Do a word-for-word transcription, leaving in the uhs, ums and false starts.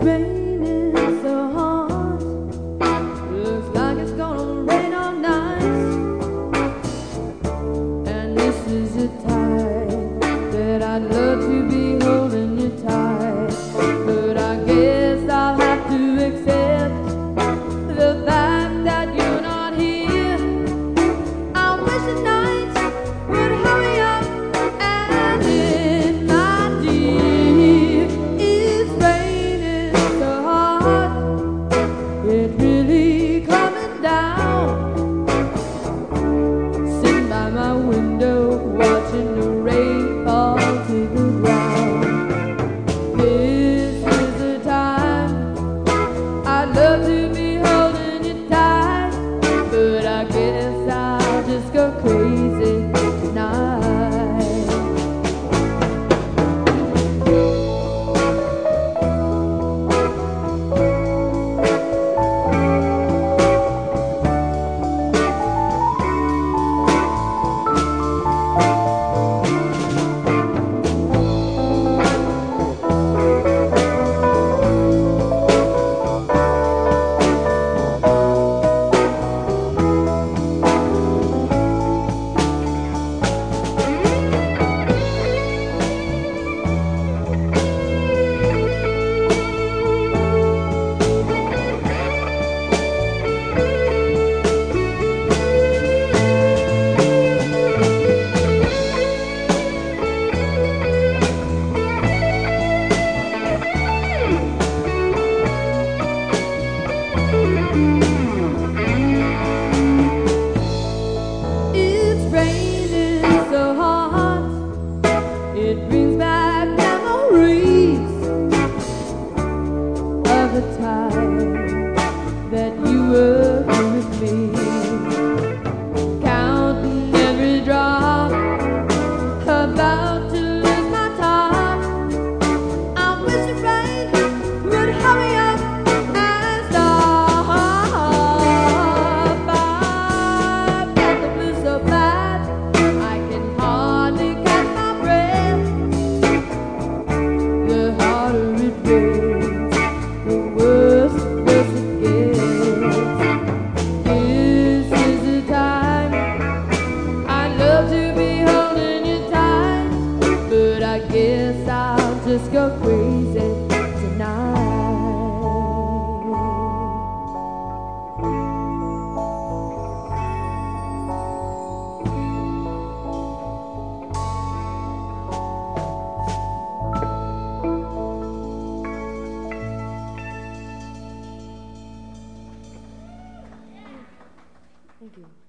raining so hard, looks like it's gonna rain all night. And this is the time that I'd love to be holding you tight, but I guess I'll have to accept the fact that you're not here. I wish the night would hurry up and end, my dear. It's raining so hard, it's really coming down. Sitting by my window, watching the rain fall to the ground. This is the time I'd love to be holding you tight, but I guess I'll just go crazy tonight. It's raining so hard, it brings back memories of the time that you were with me, counting every drop, about to lose my top. I wish the rain would hurry up and stop. I've got the blues so bad I can hardly catch my breath. The harder it rains, the worse, worse it gets. This is the time I'd love to be holding you tight, but I guess I'll just go crazy tonight. Thank you.